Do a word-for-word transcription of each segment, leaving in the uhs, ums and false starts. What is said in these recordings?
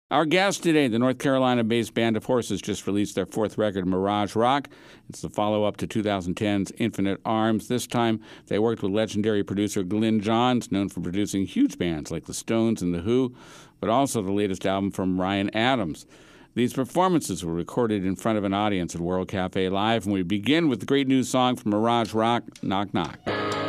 Our guest today, the North Carolina-based Band of Horses, just released their fourth record, Mirage Rock. It's the follow-up to twenty ten's Infinite Arms. This time, they worked with legendary producer Glyn Johns, known for producing huge bands like the Stones and the Who, but also the latest album from Ryan Adams. These performances were recorded in front of an audience at World Cafe Live, and we begin with the great new song from Mirage Rock, Knock Knock.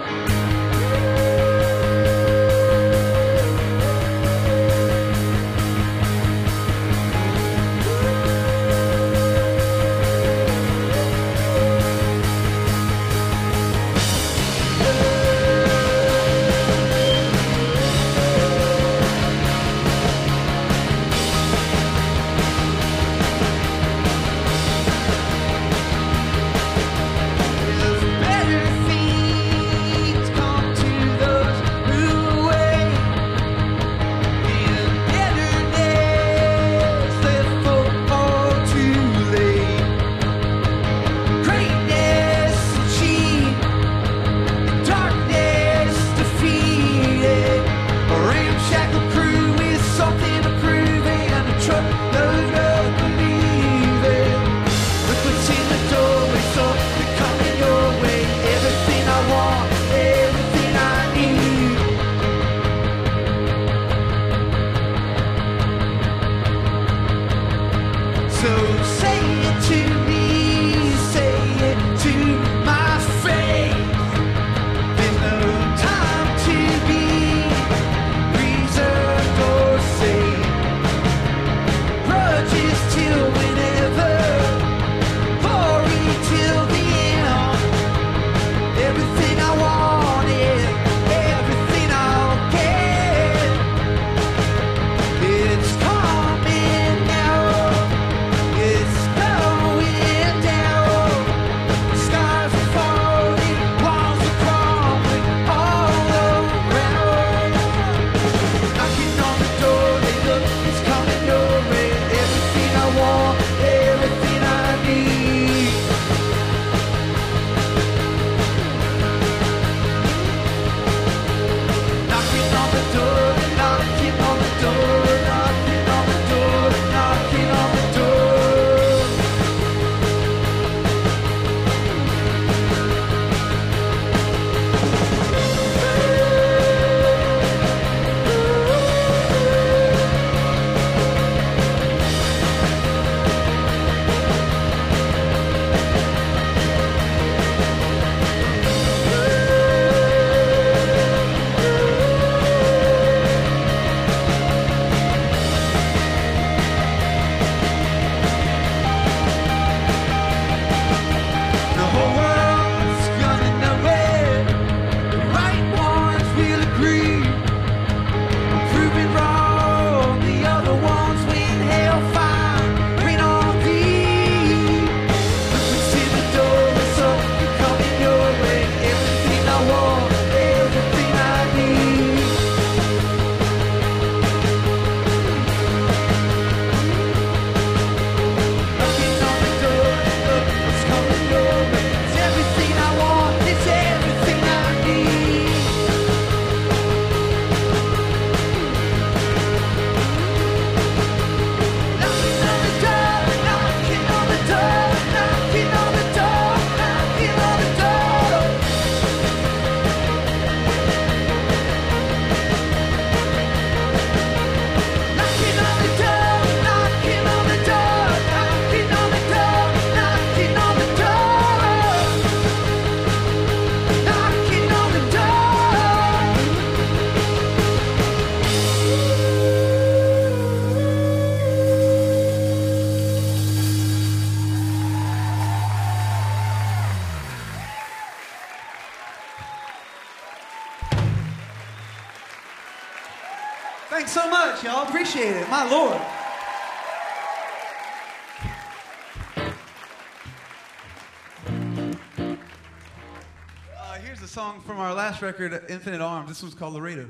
Thanks so much, y'all. Appreciate it. My Lord. Uh, here's a song from our last record, Infinite Arms. This one's called Laredo.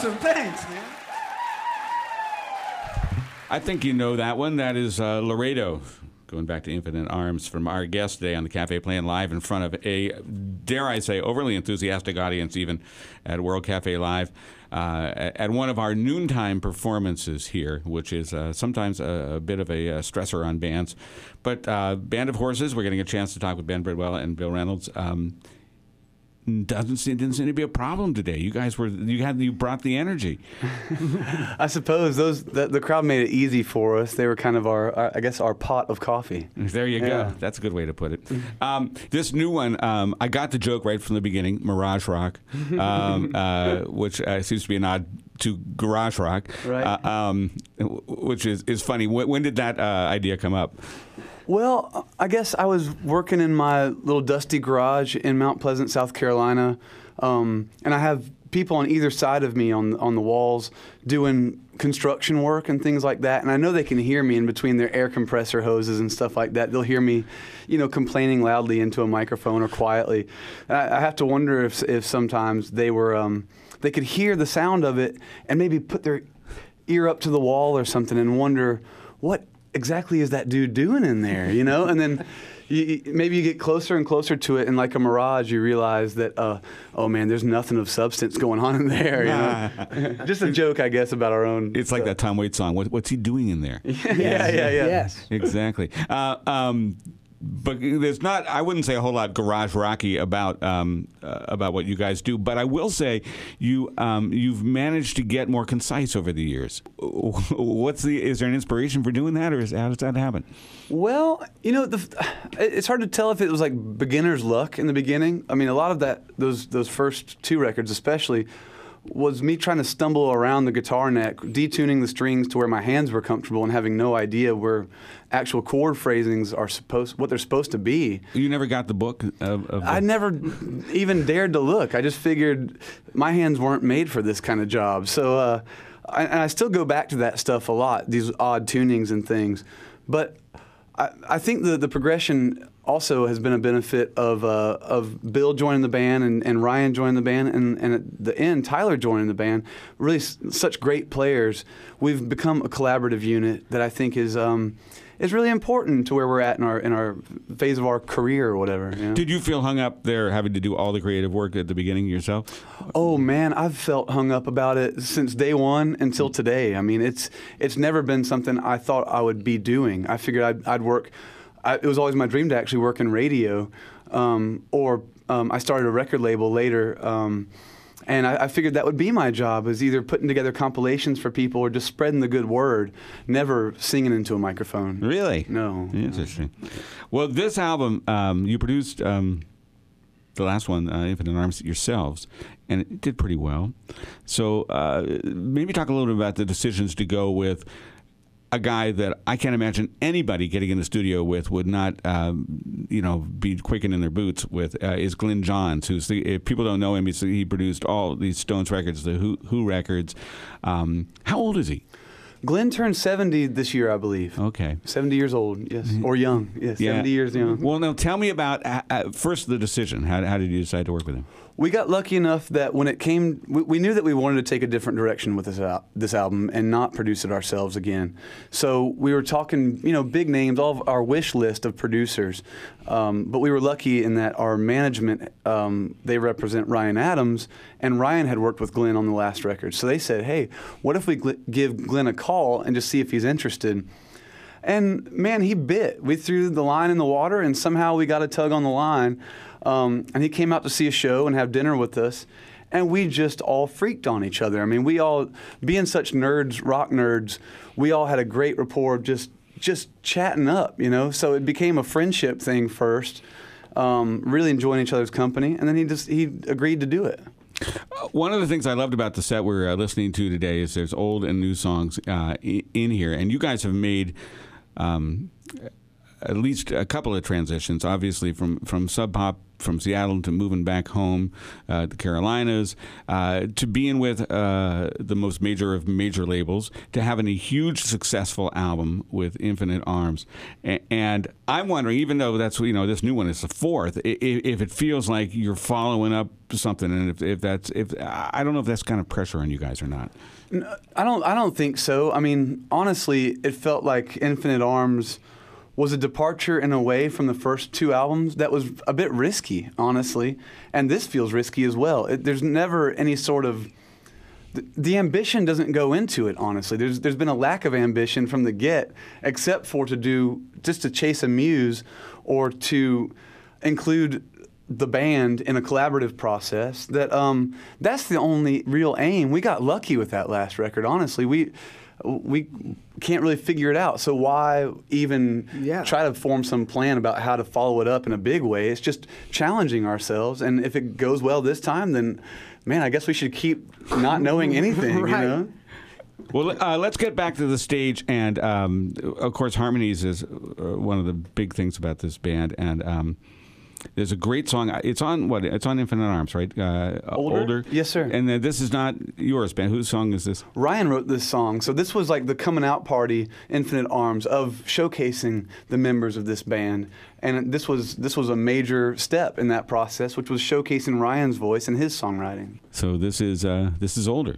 awesome. Thanks, man. I think you know that one. That is uh, Laredo. Going back to Infinite Arms from our guest today on the Cafe, playing live in front of a, dare I say, overly enthusiastic audience even at World Cafe Live uh, at one of our noontime performances here, which is uh, sometimes a, a bit of a, a stressor on bands. But uh, Band of Horses, we're getting a chance to talk with Ben Bridwell and Bill Reynolds. Um, Doesn't seem, didn't seem to be a problem today. You guys were you had you brought the energy. I suppose those the, the crowd made it easy for us. They were kind of our, our I guess our pot of coffee. There you yeah. go. That's a good way to put it. Um, this new one, um, I got the joke right from the beginning. Mirage Rock, um, uh, which uh, seems to be a nod to garage rock, right? Uh, um, which is is funny. When, when did that uh, idea come up? Well, I guess I was working in my little dusty garage in Mount Pleasant, South Carolina, um, and I have people on either side of me on on the walls doing construction work and things like that. And I know they can hear me in between their air compressor hoses and stuff like that. They'll hear me, you know, complaining loudly into a microphone or quietly. I, I have to wonder if if sometimes they were um, they could hear the sound of it and maybe put their ear up to the wall or something and wonder what exactly is that dude doing in there, you know? And then you, maybe you get closer and closer to it, and like a mirage, you realize that, uh, oh man, there's nothing of substance going on in there, you know? Just a joke, I guess, about our own. It's like stuff. that Tom Waits song. What, what's he doing in there? yeah, yeah, yeah, yeah. Yes. Exactly. Uh, um, but there's not, I wouldn't say a whole lot garage rocky about um, uh, about what you guys do, but I will say you um, you've managed to get more concise over the years. What's the? Is there an inspiration for doing that, or is, how does that happen? Well, you know, the, it's hard to tell if it was like beginner's luck in the beginning. I mean, a lot of that, those those first two records especially, was me trying to stumble around the guitar neck, detuning the strings to where my hands were comfortable and having no idea where actual chord phrasings are supposed, what they're supposed to be. You never got the book of, of the... I never even dared to look. I just figured my hands weren't made for this kind of job. So, uh, I, and I still go back to that stuff a lot, these odd tunings and things. But I, I think the, the progression also has been a benefit of uh, of Bill joining the band and, and Ryan joining the band, and, and at the end, Tyler joining the band. Really s- such great players. We've become a collaborative unit that I think is um, is really important to where we're at in our in our phase of our career or whatever. You know? Did you feel hung up there having to do all the creative work at the beginning yourself? Oh man, I've felt hung up about it since day one until today. I mean, it's it's never been something I thought I would be doing. I figured I'd, I'd work. I, it was always my dream to actually work in radio, um, or um, I started a record label later, um, and I, I figured that would be my job, is either putting together compilations for people or just spreading the good word, never singing into a microphone. Really? No. Interesting. Well, this album, um, you produced um, the last one, uh, Infinite Arms, yourselves, and it did pretty well. So uh, maybe talk a little bit about the decisions to go with a guy that I can't imagine anybody getting in the studio with would not, um, you know, be quaking in their boots with, uh, is Glyn Johns, who's the, if people don't know him, he's, he produced all these Stones records, the Who, Who records. Um, how old is he? Glenn turned seventy this year, I believe. Okay. seventy years old, yes. Or young, yes, Yeah. seventy years young. Well, now tell me about, uh, uh, first, the decision. How, how did you decide to work with him? We got lucky enough that when it came, we, we knew that we wanted to take a different direction with this al- this album and not produce it ourselves again. So we were talking, you know, big names, all of our wish list of producers. Um, but we were lucky in that our management, um, they represent Ryan Adams, and Ryan had worked with Glenn on the last record. So they said, hey, what if we gl- give Glenn a call and just see if he's interested? And man, he bit. We threw the line in the water, and somehow we got a tug on the line. Um, and he came out to see a show and have dinner with us, and we just all freaked on each other. I mean, we all, being such nerds, rock nerds, we all had a great rapport of just just chatting up, you know. So it became a friendship thing first, um, really enjoying each other's company, and then he just he agreed to do it. One of the things I loved about the set we're uh, listening to today is there's old and new songs uh, in here, and you guys have made um, at least a couple of transitions, obviously from, from Sub Pop from Seattle to moving back home, uh, the Carolinas, uh, to being with uh, the most major of major labels, to having a huge successful album with Infinite Arms. A- and I'm wondering, even though that's, you know, this new one is the fourth, if, if it feels like you're following up something, and if, if that's, if I don't know if that's kind of pressure on you guys or not. I don't, I don't think so. I mean, honestly, it felt like Infinite Arms was a departure in a way from the first two albums that was a bit risky, honestly. And this feels risky as well. It, there's never any sort of... The, the ambition doesn't go into it, honestly. There's There's been a lack of ambition from the get, except for to do... just to chase a muse or to include the band in a collaborative process. That um, That's the only real aim. We got lucky with that last record, honestly. We... we can't really figure it out. So why even yeah. try to form some plan about how to follow it up in a big way? It's just challenging ourselves. And if it goes well this time, then, man, I guess we should keep not knowing anything, right. you know? Well, uh, let's get back to the stage. And, um, of course, harmonies is uh, one of the big things about this band. And um, there's a great song. It's on what? It's on Infinite Arms, right? Uh, Older? Older. Yes, sir. And uh, this is not yours, band. Whose song is this? Ryan wrote this song. So this was like the coming out party, Infinite Arms, of showcasing the members of this band. And this was this was a major step in that process, which was showcasing Ryan's voice and his songwriting. So this is uh, this is Older.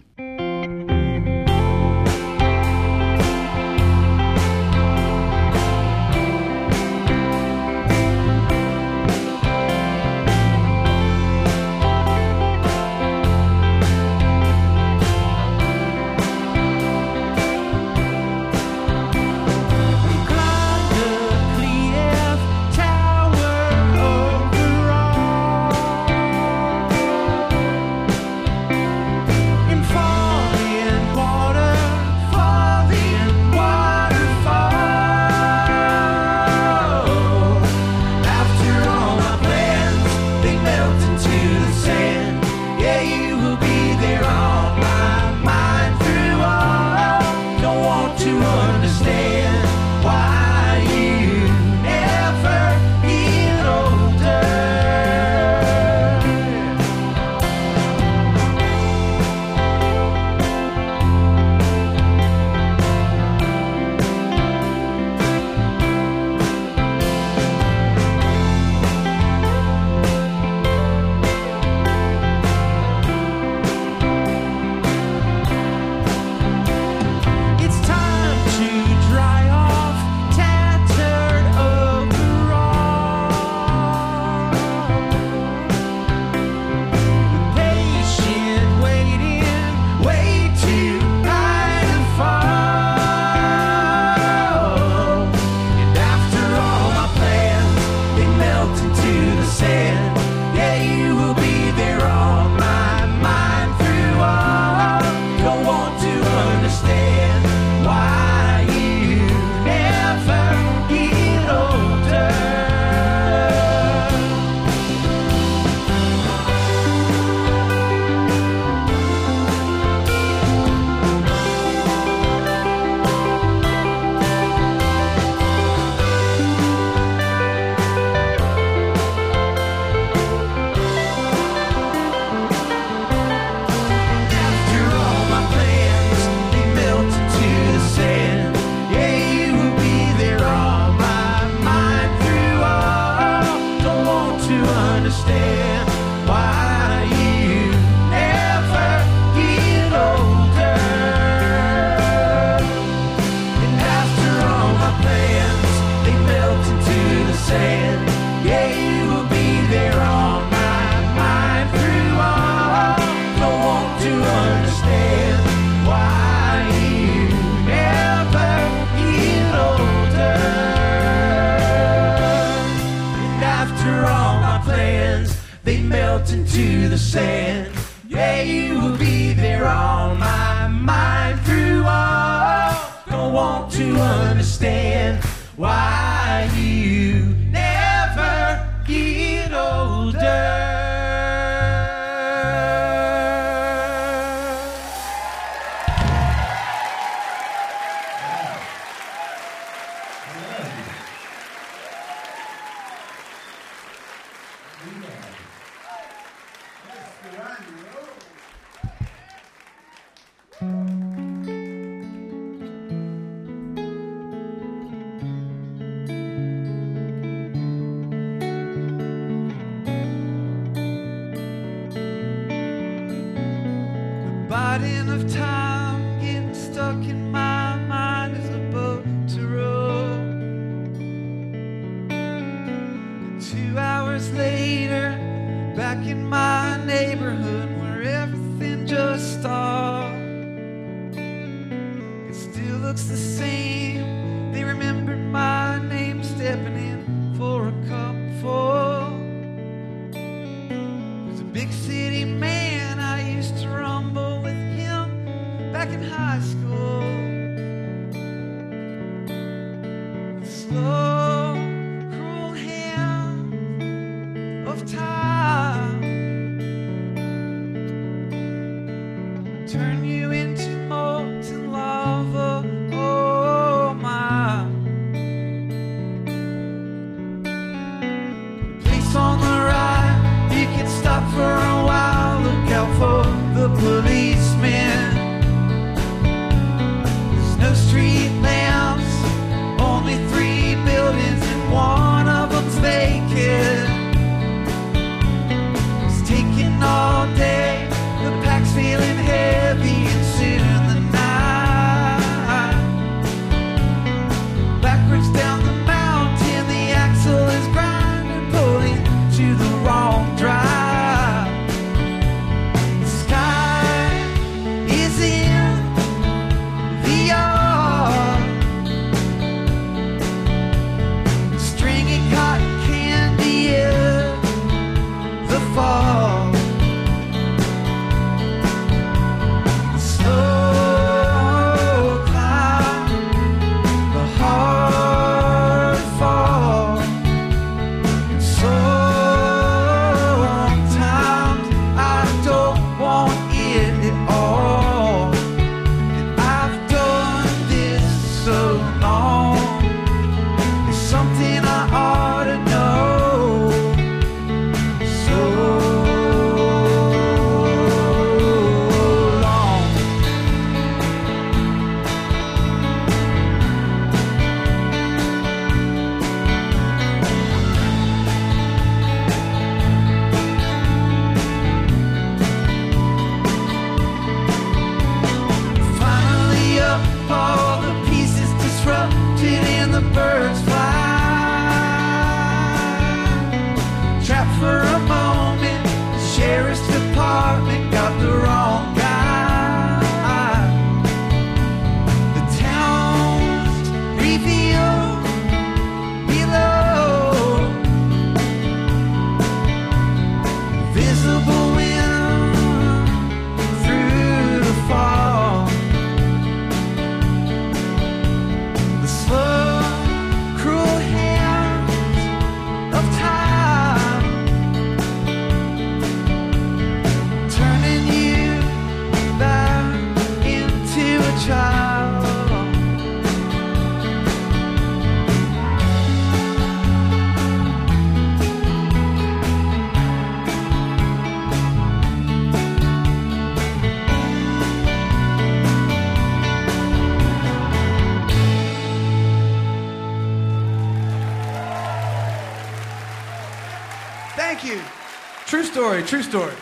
into the sand. Yeah, you will be there on my mind through all. Don't want to understand why you never get older. Riding of time, getting stuck in my mind as a boat to row. Two hours later, back in my neighborhood where everything just stopped. It still looks the same. They remembered my name, stepping in for a cup full. There's a big city man, I used to rumble with him back in high school. The slow, cruel hand of time turn you into molten lava. Oh my. Place on the right, you can stop for a while. Look out for the policeman. There's no street lamps, only three buildings, and one of them's vacant. It's taking all day, the pack's feeling heavy, and soon the night. Backwards down the mountain, the axle is grinding, pulling to the wrong drive. The sky is in the yard. Stringy cotton candy in the fall. The slow climb, the hard fall. Sometimes I don't want it at all. And I've done this so long. It's something I ought to know. So long. Finally up, all the pieces disrupted and the birds fly. Trapped for a moment, the sheriff's department got the wrong guy. The town's revealed below. Visible wind through the fall. The slow, cruel hands of time turning you back into a child. Thank you. True story, true story.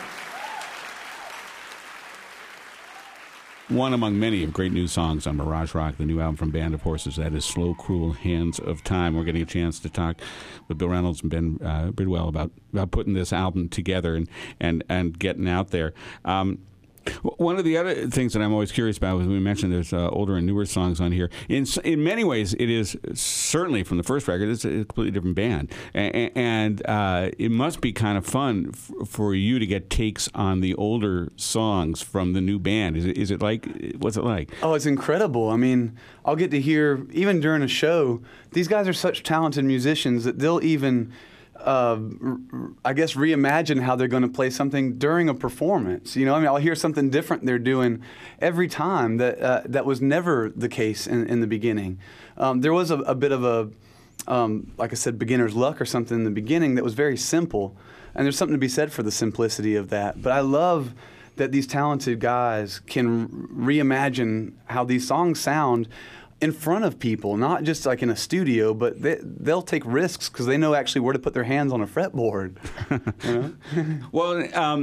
One among many of great new songs on Mirage Rock, the new album from Band of Horses. That is Slow, Cruel Hands of Time. We're getting a chance to talk with Bill Reynolds and Ben uh, Bidwell about, about putting this album together and, and, and getting out there. Um, One of the other things that I'm always curious about, when we mentioned there's uh, older and newer songs on here, in in many ways it is certainly from the first record, it's a completely different band. And, and uh, it must be kind of fun f- for you to get takes on the older songs from the new band. Is it, is it like, what's it like? Oh, it's incredible. I mean, I'll get to hear, even during a show, these guys are such talented musicians that they'll even... Uh, I guess reimagine how they're going to play something during a performance. You know, I mean, I'll hear something different they're doing every time that uh, that was never the case in, in the beginning. Um, there was a, a bit of a, um, like I said, beginner's luck or something in the beginning that was very simple, and there's something to be said for the simplicity of that. But I love that these talented guys can reimagine how these songs sound in front of people, not just like in a studio, but they, they'll take risks because they know actually where to put their hands on a fretboard. You know? Well, um,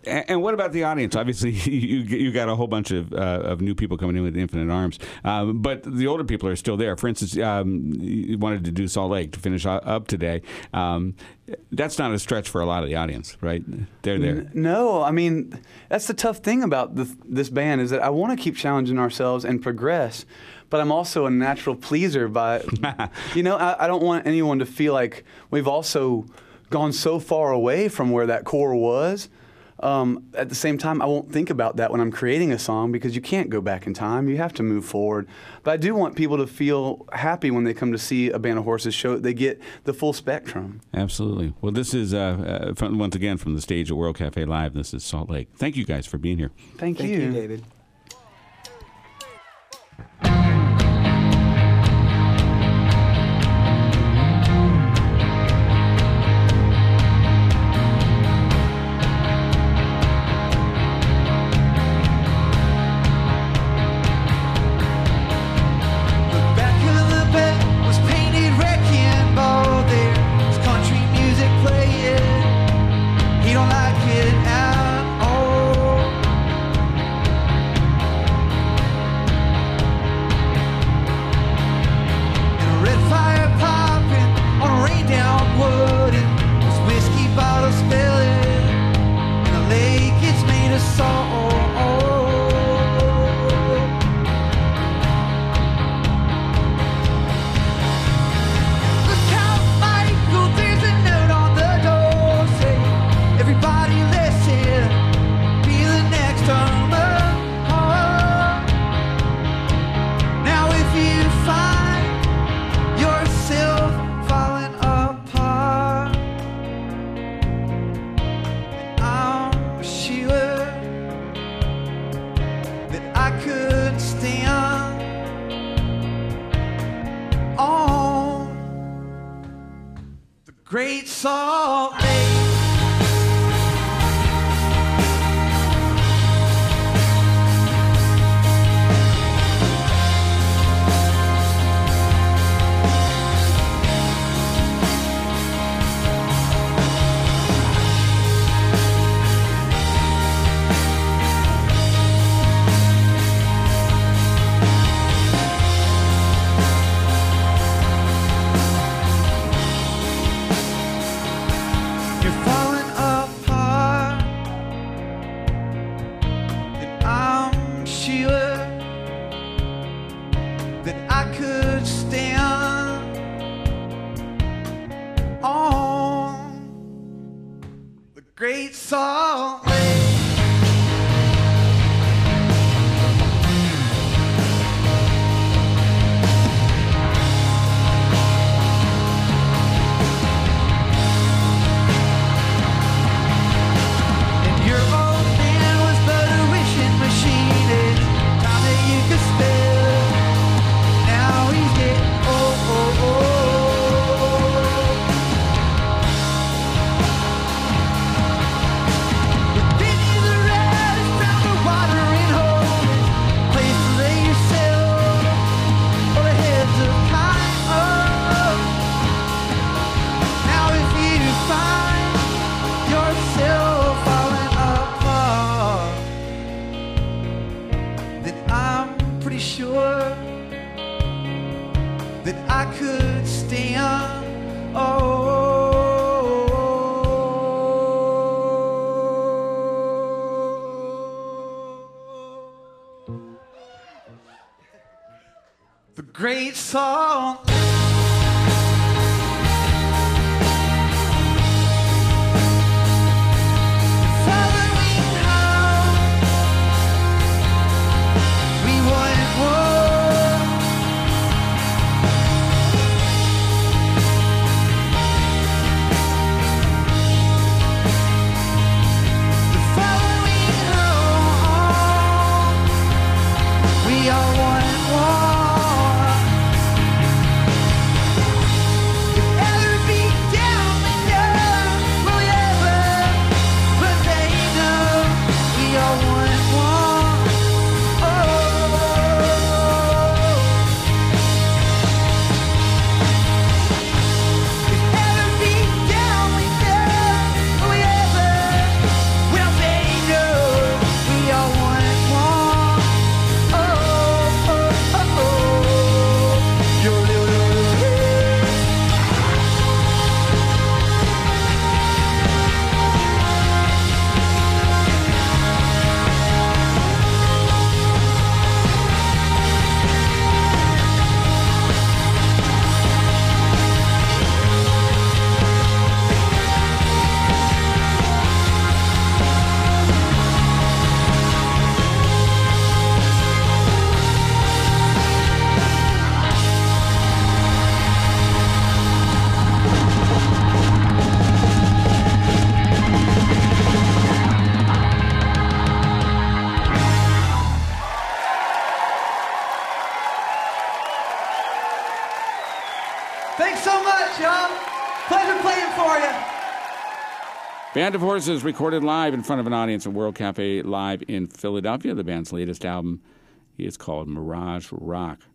And, and what about the audience? Obviously, you you got a whole bunch of uh, of new people coming in with Infinite Arms, um, but the older people are still there. For instance, um, you wanted to do Salt Lake to finish up today. Um, that's not a stretch for a lot of the audience, right? They're there. N- no, I mean, that's the tough thing about the, this band is that I want to keep challenging ourselves and progress, but I'm also a natural pleaser by, you know, I, I don't want anyone to feel like we've also gone so far away from where that core was. Um, at the same time, I won't think about that when I'm creating a song because you can't go back in time. You have to move forward. But I do want people to feel happy when they come to see a Band of Horses show. They get the full spectrum. Absolutely. Well, this is, uh, uh, from, once again, from the stage at World Cafe Live, this is Salt Lake. Thank you guys for being here. Thank, Thank you. you, David. Great Salt Lake. Great Salt Lake. And your old man was but a wishing machine. It's time that you could spell. Now he's getting old, oh, oh. Sure that I could stand. Oh, the Great Salt Lake. We are one and one. Thanks so much, y'all. Pleasure playing for you. Band of Horses recorded live in front of an audience at World Cafe Live in Philadelphia. The band's latest album is called Mirage Rock.